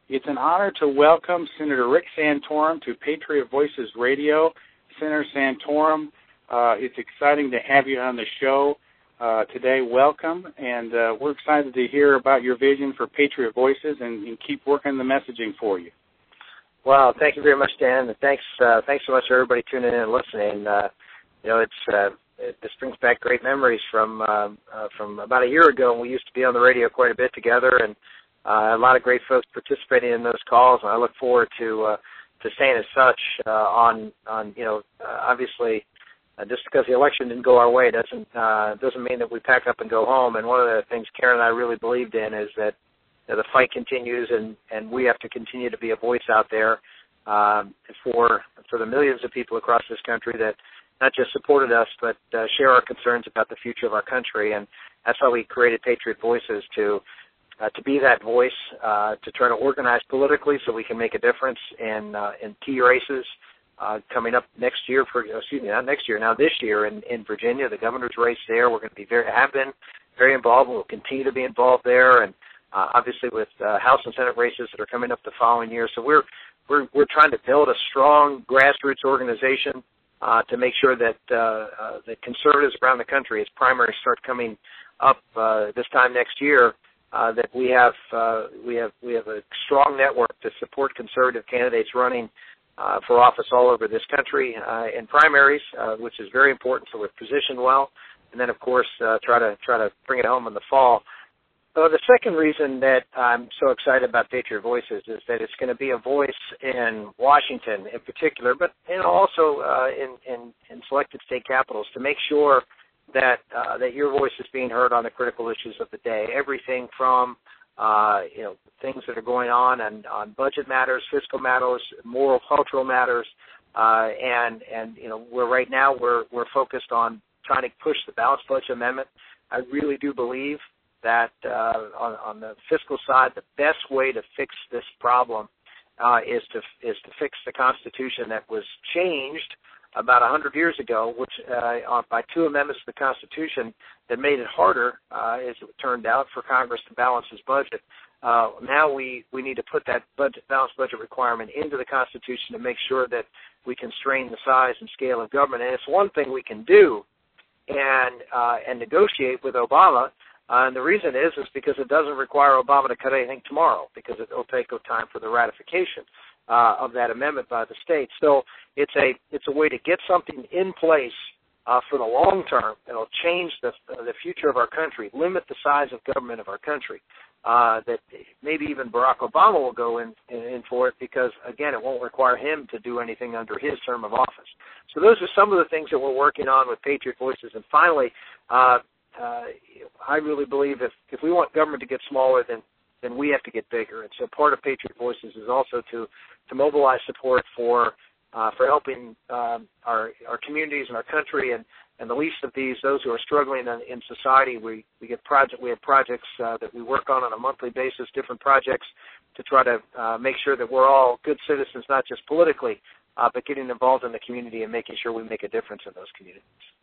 It's an honor to welcome Senator Rick Santorum to Patriot Voices Radio. Senator Santorum, it's exciting to have you on the show today. Welcome, and we're excited to hear about your vision for Patriot Voices and keep working the messaging for you. Well, thank you very much, Dan, and thanks so much for everybody tuning in and listening. This brings back great memories from about a year ago when we used to be on the radio quite a bit together, and a lot of great folks participating in those calls, and I look forward to staying as such obviously, just because the election didn't go our way doesn't mean that we pack up and go home. And one of the things Karen and I really believed in is that the fight continues, and we have to continue to be a voice out there for the millions of people across this country that not just supported us, but share our concerns about the future of our country. And that's why we created Patriot Voices, to be that voice, to try to organize politically so we can make a difference in key races coming up this year in Virginia, the governor's race there. We're going to be have been very involved, and we'll continue to be involved there, and obviously with House and Senate races that are coming up the following year. So we're trying to build a strong grassroots organization to make sure that the conservatives around the country, as primaries start coming up this time next year, that we have a strong network to support conservative candidates running for office all over this country in primaries, which is very important. So we're positioned well, and then of course try to bring it home in the fall. So the second reason that I'm so excited about Patriot Voices is that it's going to be a voice in Washington in particular, but also in selected state capitals, to make sure that your voice is being heard on the critical issues of the day. Everything from things that are going on budget matters, fiscal matters, moral, cultural matters, and we're focused on trying to push the balanced budget amendment. I really do believe that on the fiscal side, the best way to fix this problem is to fix the Constitution that was changed about 100 years ago, which by two amendments to the Constitution that made it harder, as it turned out, for Congress to balance its budget. Now we need to put that balanced budget requirement into the Constitution to make sure that we constrain the size and scale of government. And it's one thing we can do and negotiate with Obama. And the reason is because it doesn't require Obama to cut anything tomorrow, because it will take time for the ratification of that amendment by the states. So it's a way to get something in place for the long term. It'll change the future of our country, limit the size of government of our country. That maybe even Barack Obama will go in for it, because again, it won't require him to do anything under his term of office. So those are some of the things that we're working on with Patriot Voices. And finally, I really believe if we want government to get smaller, then we have to get bigger. And so part of Patriot Voices is also to mobilize support for helping our communities and our country, and the least of these, those who are struggling in society. We have projects that we work on a monthly basis, different projects to try to make sure that we're all good citizens, not just politically, but getting involved in the community and making sure we make a difference in those communities.